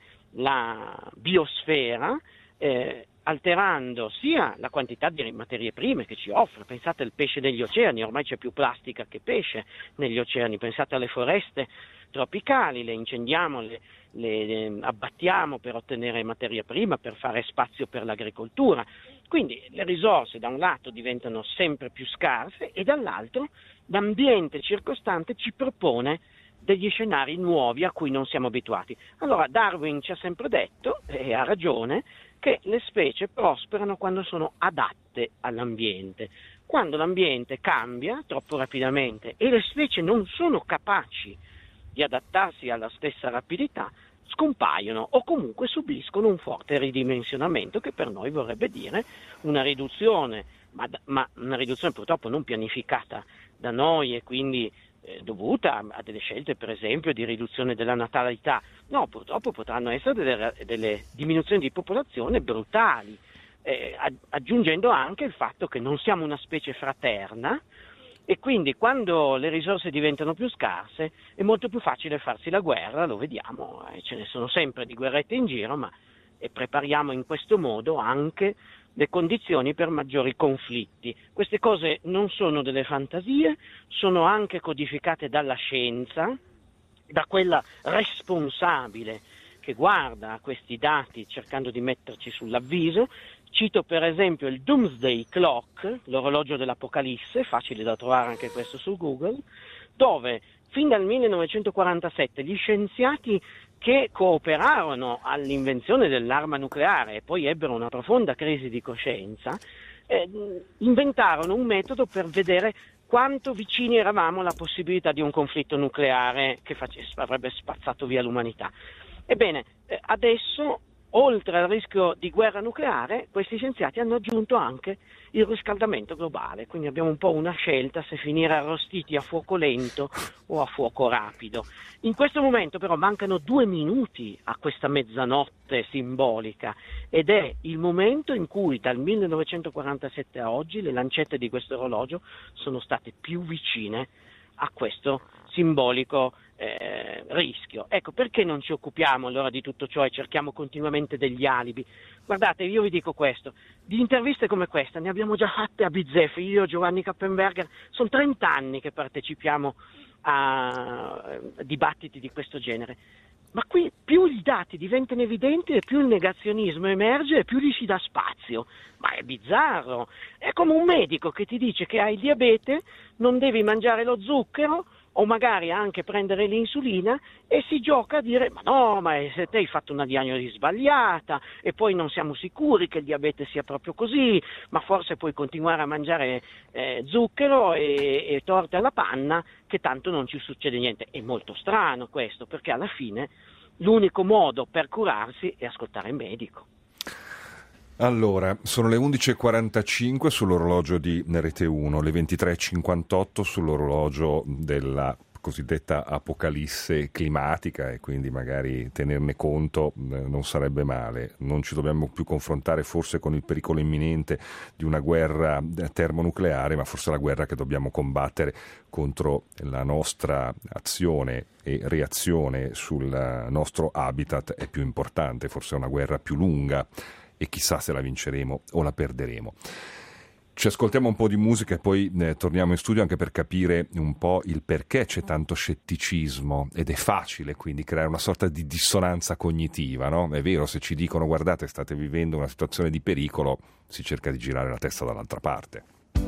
la biosfera, eh, alterando sia la quantità di materie prime che ci offre. Pensate al pesce negli oceani, ormai c'è più plastica che pesce negli oceani, pensate alle foreste tropicali, le incendiamo, le, le, le abbattiamo per ottenere materia prima, per fare spazio per l'agricoltura. Quindi le risorse da un lato diventano sempre più scarse e dall'altro l'ambiente circostante ci propone degli scenari nuovi a cui non siamo abituati. Allora Darwin ci ha sempre detto, e ha ragione, che le specie prosperano quando sono adatte all'ambiente. Quando l'ambiente cambia troppo rapidamente e le specie non sono capaci di adattarsi alla stessa rapidità, scompaiono o comunque subiscono un forte ridimensionamento, che per noi vorrebbe dire una riduzione, ma, ma una riduzione purtroppo non pianificata da noi e quindi eh, dovuta a delle scelte per esempio di riduzione della natalità. No, purtroppo potranno essere delle, delle diminuzioni di popolazione brutali, eh, aggiungendo anche il fatto che non siamo una specie fraterna, e quindi quando le risorse diventano più scarse è molto più facile farsi la guerra, lo vediamo, eh, ce ne sono sempre di guerrette in giro, ma e prepariamo in questo modo anche le condizioni per maggiori conflitti. Queste cose non sono delle fantasie, sono anche codificate dalla scienza, da quella responsabile che guarda a questi dati cercando di metterci sull'avviso. Cito per esempio il Doomsday Clock, l'orologio dell'Apocalisse, facile da trovare anche questo su Google, dove fin dal millenovecentoquarantasette gli scienziati che cooperarono all'invenzione dell'arma nucleare e poi ebbero una profonda crisi di coscienza, eh, inventarono un metodo per vedere quanto vicini eravamo alla possibilità di un conflitto nucleare che face- avrebbe spazzato via l'umanità. Ebbene, eh, adesso, oltre al rischio di guerra nucleare, questi scienziati hanno aggiunto anche il riscaldamento globale, quindi abbiamo un po' una scelta se finire arrostiti a fuoco lento o a fuoco rapido. In questo momento però mancano due minuti a questa mezzanotte simbolica ed è il momento in cui dal millenovecentoquarantasette a oggi le lancette di questo orologio sono state più vicine a questo simbolico eh, rischio. Ecco, perché non ci occupiamo allora di tutto ciò e cerchiamo continuamente degli alibi? Guardate, io vi dico questo, di interviste come questa ne abbiamo già fatte a bizzeffe, io, Giovanni Kappenberger, sono trenta anni che partecipiamo a dibattiti di questo genere. Ma qui più i dati diventano evidenti e più il negazionismo emerge e più gli si dà spazio. Ma è bizzarro. È come un medico che ti dice che hai il diabete, non devi mangiare lo zucchero o magari anche prendere l'insulina e si gioca a dire ma no, ma se te hai fatto una diagnosi sbagliata e poi non siamo sicuri che il diabete sia proprio così, ma forse puoi continuare a mangiare eh, zucchero e, e torte alla panna che tanto non ci succede niente. È molto strano questo, perché alla fine l'unico modo per curarsi è ascoltare il medico. Allora, sono le undici e quarantacinque sull'orologio di Rete uno, le ventitré e cinquantotto sull'orologio della cosiddetta apocalisse climatica e quindi magari tenerne conto eh, non sarebbe male. Non ci dobbiamo più confrontare forse con il pericolo imminente di una guerra termonucleare, ma forse la guerra che dobbiamo combattere contro la nostra azione e reazione sul nostro habitat è più importante, forse è una guerra più lunga e chissà se la vinceremo o la perderemo. Ci ascoltiamo un po' di musica e poi eh, torniamo in studio anche per capire un po' il perché c'è tanto scetticismo, ed è facile quindi creare una sorta di dissonanza cognitiva, no? È vero, se ci dicono guardate state vivendo una situazione di pericolo, si cerca di girare la testa dall'altra parte.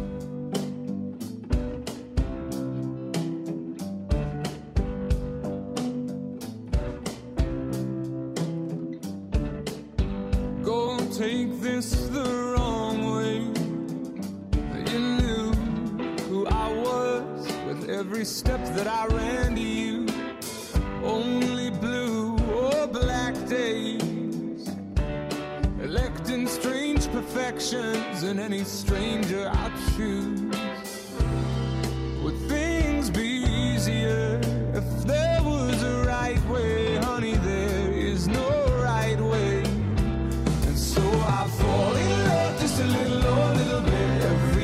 Take this the wrong way. You knew who I was with every step that I ran to you. Only blue or black days, electing strange perfections in any stranger I choose. Would things be easier if there was a right way? Honey, there is no right way. So I fall in love just a little or a little bit every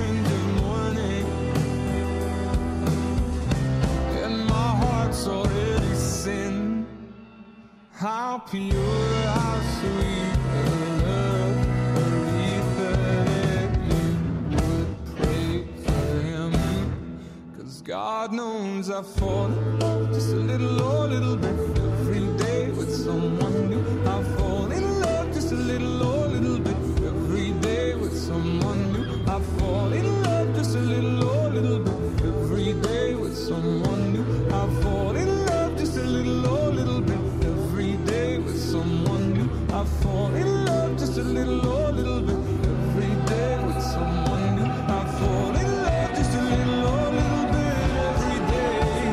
print of morning, and my heart's already sin. How pure, how sweet the love, Aretha, that you would pray for him. 'Cause God knows I fall in love just a little, oh, little bit every day with someone new. I fall in love just a little, oh, little bit every day with someone new. I fall in love just a little, oh, little bit every day with someone new. I fall in love just a little, oh, little bit every day with someone new. I fall in love just a little, oh, little bit every day with someone new. I fall in love just a little, oh, little bit every day.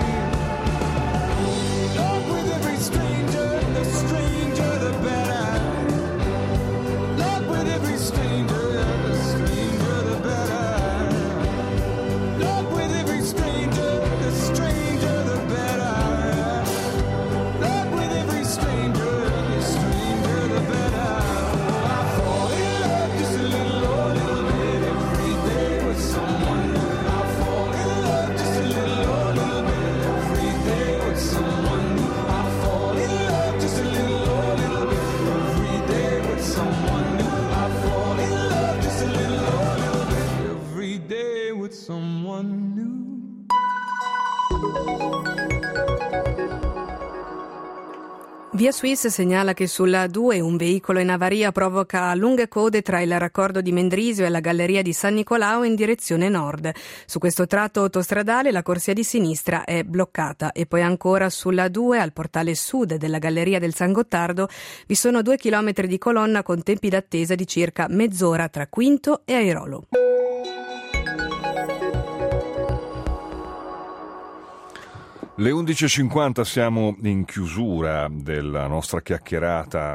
Love with every stranger, the stranger the better. Love with every stranger, the stranger the better. Love with every stranger, the stranger the better. Love with every stranger, the stranger the better. Oh, I fall in love just a little, oh, little bit every day with someone new. I fall in love just a little, oh, little bit every day with someone new. I fall in love just a little, oh, little bit every day with someone new. I fall in love just a little, oh, little bit every day with someone new. Via Swiss segnala che sulla due un veicolo in avaria provoca lunghe code tra il raccordo di Mendrisio e la galleria di San Nicolao in direzione nord. Su questo tratto autostradale la corsia di sinistra è bloccata e poi ancora sulla due al portale sud della galleria del San Gottardo vi sono due chilometri di colonna con tempi d'attesa di circa mezz'ora tra Quinto e Airolo. Le undici e cinquanta, siamo in chiusura della nostra chiacchierata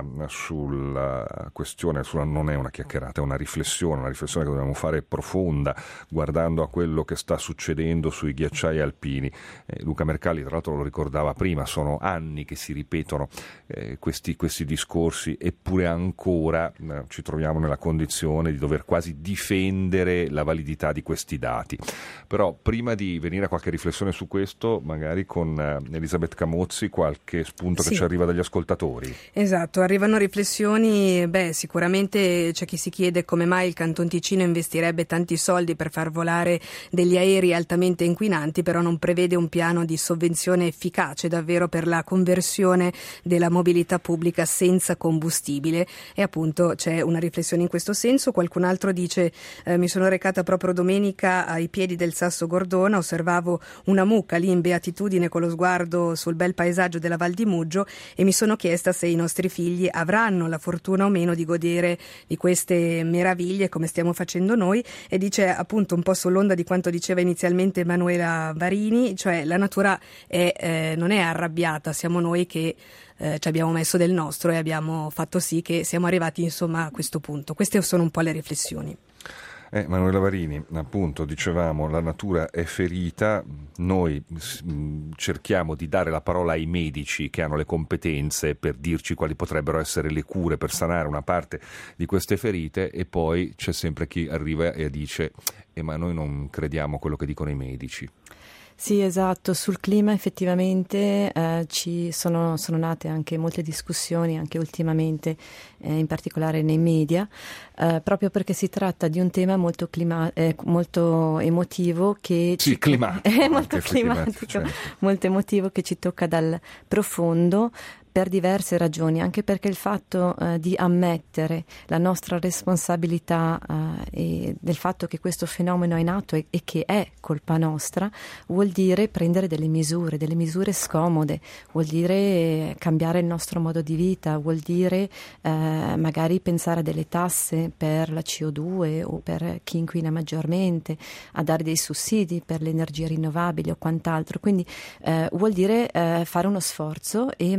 sulla questione, sulla, non è una chiacchierata, è una riflessione, una riflessione che dobbiamo fare profonda, guardando a quello che sta succedendo sui ghiacciai alpini. Eh, Luca Mercalli, tra l'altro, lo ricordava prima, sono anni che si ripetono eh, questi, questi discorsi, eppure ancora eh, ci troviamo nella condizione di dover quasi difendere la validità di questi dati. Però prima di venire a qualche riflessione su questo, magari con Elisabeth Camozzi, qualche spunto sì. che ci arriva dagli ascoltatori. Esatto, arrivano riflessioni, beh, sicuramente c'è chi si chiede come mai il Canton Ticino investirebbe tanti soldi per far volare degli aerei altamente inquinanti, però non prevede un piano di sovvenzione efficace davvero per la conversione della mobilità pubblica senza combustibile, e appunto c'è una riflessione in questo senso. Qualcun altro dice eh, mi sono recata proprio domenica ai piedi del Sasso Gordona, osservavo una mucca lì in beatitudine con lo sguardo sul bel paesaggio della Val di Muggio e mi sono chiesta se i nostri figli avranno la fortuna o meno di godere di queste meraviglie come stiamo facendo noi. E dice appunto un po' sull'onda di quanto diceva inizialmente Emanuela Varini, cioè la natura è, eh, non è arrabbiata, siamo noi che eh, ci abbiamo messo del nostro e abbiamo fatto sì che siamo arrivati insomma a questo punto. Queste sono un po' le riflessioni. Eh, Manuela Varini, appunto, dicevamo, la natura è ferita, noi mh, cerchiamo di dare la parola ai medici che hanno le competenze per dirci quali potrebbero essere le cure per sanare una parte di queste ferite, e poi c'è sempre chi arriva e dice eh, ma noi non crediamo quello che dicono i medici. Sì, esatto, sul clima effettivamente eh, ci sono, sono nate anche molte discussioni anche ultimamente, eh, in particolare nei media, eh, proprio perché si tratta di un tema molto, clima- eh, molto emotivo che sì, ci, climatico, è molto climatico, certo. Molto emotivo, che ci tocca dal profondo per diverse ragioni, anche perché il fatto eh, di ammettere la nostra responsabilità eh, e del fatto che questo fenomeno è nato e, e che è colpa nostra vuol dire prendere delle misure, delle misure scomode, vuol dire cambiare il nostro modo di vita, vuol dire eh, magari pensare a delle tasse per la C O due o per chi inquina maggiormente, a dare dei sussidi per le energie rinnovabili o quant'altro. Quindi eh, vuol dire eh, fare uno sforzo e magari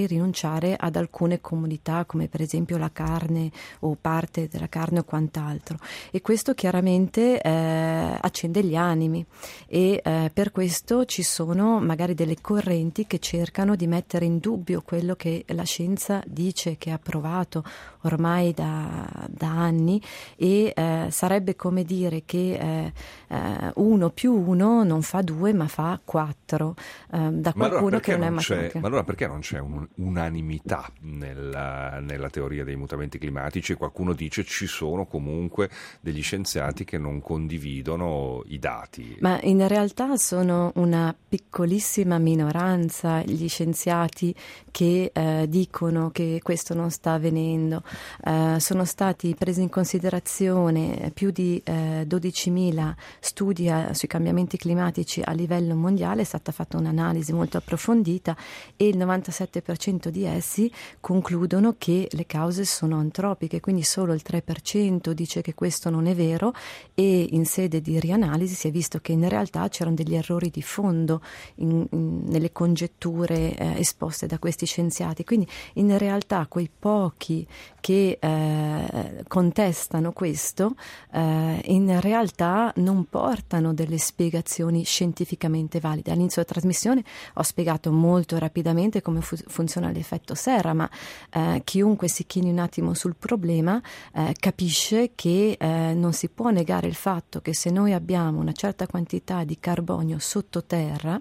rinunciare ad alcune comodità, come per esempio la carne o parte della carne o quant'altro, e questo chiaramente eh, accende gli animi e eh, per questo ci sono magari delle correnti che cercano di mettere in dubbio quello che la scienza dice, che ha provato ormai da, da anni, e eh, sarebbe come dire che eh, eh, uno più uno non fa due ma fa quattro, eh, da ma qualcuno allora che non è non c'è, matematica. ma allora perché non c'è un, unanimità nella, nella teoria dei mutamenti climatici? Qualcuno dice ci sono comunque degli scienziati che non condividono i dati. Ma in realtà sono una piccolissima minoranza gli scienziati che eh, dicono che questo non sta avvenendo. Eh, sono stati presi in considerazione più di eh, dodicimila studi a, sui cambiamenti climatici a livello mondiale, è stata fatta un'analisi molto approfondita e il novantasette per cento di essi concludono che le cause sono antropiche, quindi solo il tre per cento dice che questo non è vero, e in sede di rianalisi si è visto che in realtà c'erano degli errori di fondo in, in, nelle congetture eh, esposte da questi scienziati. Quindi in realtà quei pochi che eh, contestano questo eh, in realtà non portano delle spiegazioni scientificamente valide. All'inizio della trasmissione ho spiegato molto rapidamente come fu- funziona l'effetto serra, ma eh, chiunque si chini un attimo sul problema eh, capisce che eh, non si può negare il fatto che se noi abbiamo una certa quantità di carbonio sottoterra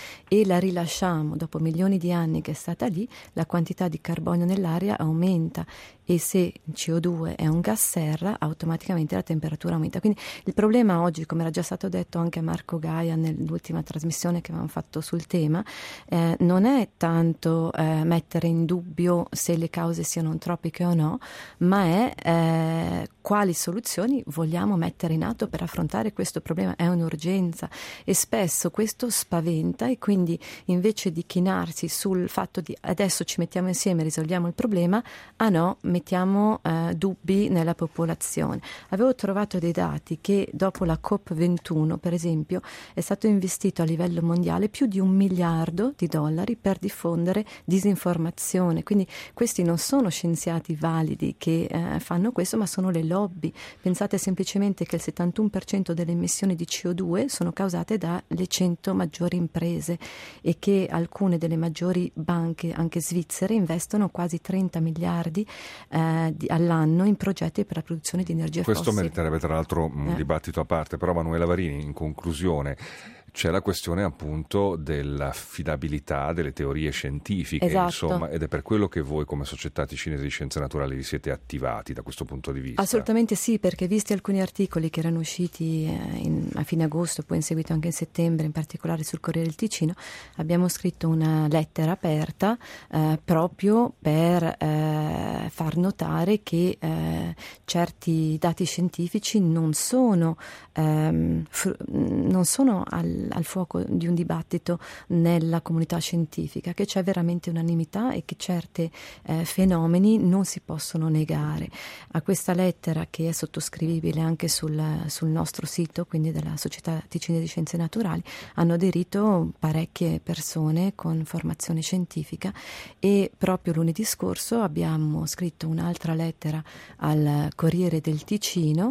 e la rilasciamo dopo milioni di anni che è stata lì, la quantità di carbonio nell'aria aumenta, e se il C O due è un gas serra automaticamente la temperatura aumenta. Quindi il problema oggi, come era già stato detto anche a Marco Gaia nell'ultima trasmissione che avevamo fatto sul tema, eh, non è tanto eh, mettere in dubbio se le cause siano antropiche o no, ma è eh, quali soluzioni vogliamo mettere in atto per affrontare questo problema. È un'urgenza e spesso questo spaventa, e quindi invece di chinarsi sul fatto di adesso ci mettiamo insieme e risolviamo il problema, ah no, mettiamo eh, dubbi nella popolazione. Avevo trovato dei dati che dopo la COP ventuno, per esempio, è stato investito a livello mondiale più di un miliardo di dollari per diffondere disinformazione. Quindi questi non sono scienziati validi che eh, fanno questo, ma sono le lobby. Pensate semplicemente che il settantuno per cento delle emissioni di C O due sono causate dalle cento maggiori imprese e che alcune delle maggiori banche, anche svizzere, investono quasi trenta miliardi eh, di, all'anno in progetti per la produzione di energie Questo fossili. meriterebbe tra l'altro un eh. dibattito a parte, però Manuela Varini, in conclusione, c'è la questione appunto dell'affidabilità delle teorie scientifiche, Esatto. insomma, ed è per quello che voi come Società Ticinese di Scienze Naturali vi siete attivati da questo punto di vista. Assolutamente sì, perché visti alcuni articoli che erano usciti eh, in, a fine agosto, poi in seguito anche in settembre, in particolare sul Corriere del Ticino, abbiamo scritto una lettera aperta eh, proprio per eh, far notare che eh, certi dati scientifici non sono, ehm, fr- non sono al al fuoco di un dibattito nella comunità scientifica, che c'è veramente unanimità e che certi eh, fenomeni non si possono negare. A questa lettera, che è sottoscrivibile anche sul, sul nostro sito, quindi della Società Ticinese di Scienze Naturali, hanno aderito parecchie persone con formazione scientifica, e proprio lunedì scorso abbiamo scritto un'altra lettera al Corriere del Ticino,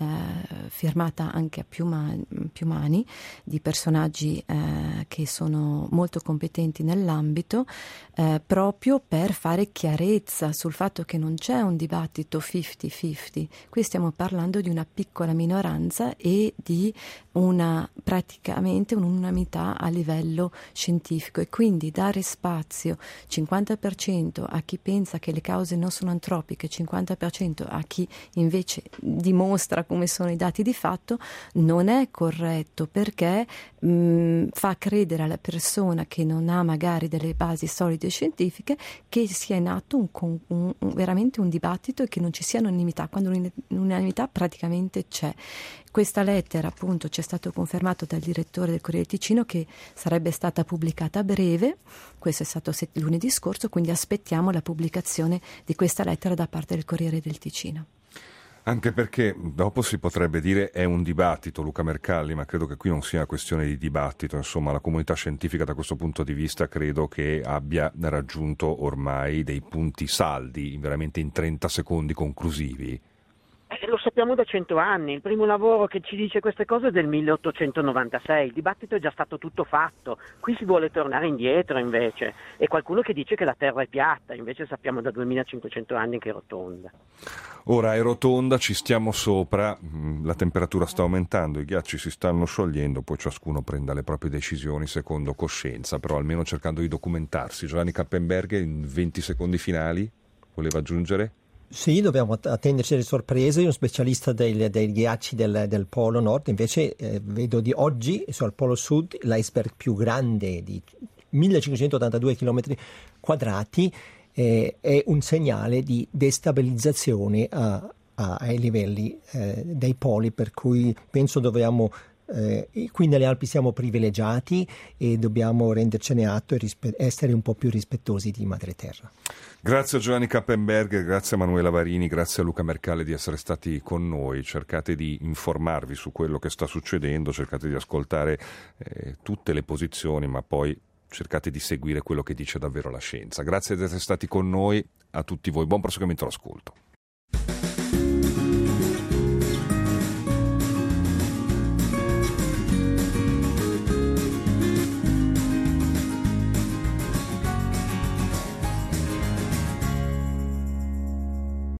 Eh, firmata anche a più, man- più mani di personaggi eh, che sono molto competenti nell'ambito, eh, proprio per fare chiarezza sul fatto che non c'è un dibattito cinquanta cinquanta. Qui stiamo parlando di una piccola minoranza e di una praticamente un'unanimità a livello scientifico, e quindi dare spazio cinquanta per cento a chi pensa che le cause non sono antropiche, cinquanta per cento a chi invece dimostra come sono i dati di fatto, non è corretto, perché mh, fa credere alla persona che non ha magari delle basi solide scientifiche che sia in atto un, un, un, veramente un dibattito e che non ci sia unanimità, quando l'unanimità praticamente c'è. Questa lettera appunto ci è stato confermato dal direttore del Corriere Ticino che sarebbe stata pubblicata a breve, questo è stato lunedì scorso, quindi aspettiamo la pubblicazione di questa lettera da parte del Corriere del Ticino. Anche perché dopo si potrebbe dire è un dibattito, Luca Mercalli, ma credo che qui non sia una questione di dibattito, insomma la comunità scientifica da questo punto di vista credo che abbia raggiunto ormai dei punti saldi, veramente in trenta secondi conclusivi. Eh, lo sappiamo da cento anni, il primo lavoro che ci dice queste cose è del milleottocentonovantasei, il dibattito è già stato tutto fatto, qui si vuole tornare indietro invece, e qualcuno che dice che la Terra è piatta, invece sappiamo da duemilacinquecento anni che è rotonda. Ora è rotonda, ci stiamo sopra, la temperatura sta aumentando, i ghiacci si stanno sciogliendo, poi ciascuno prenda le proprie decisioni secondo coscienza, però almeno cercando di documentarsi. Giovanni Kappenberger, in venti secondi finali, voleva aggiungere? Sì, dobbiamo attenderci le sorprese. Io sono specialista dei, dei ghiacci del, del Polo Nord, invece eh, vedo di oggi sul Polo Sud l'iceberg più grande di millecinquecentottantadue chilometri quadrati, eh, è un segnale di destabilizzazione a, a, ai livelli eh, dei poli, per cui penso dobbiamo... Eh, qui nelle Alpi siamo privilegiati e dobbiamo rendercene atto e rispe- essere un po' più rispettosi di Madre Terra. Grazie a Giovanni Kappenberger, grazie a Manuela Varini, grazie a Luca Mercalli di essere stati con noi. Cercate di informarvi su quello che sta succedendo, cercate di ascoltare eh, tutte le posizioni, ma poi cercate di seguire quello che dice davvero la scienza. Grazie di essere stati con noi, a tutti voi, buon proseguimento all'ascolto.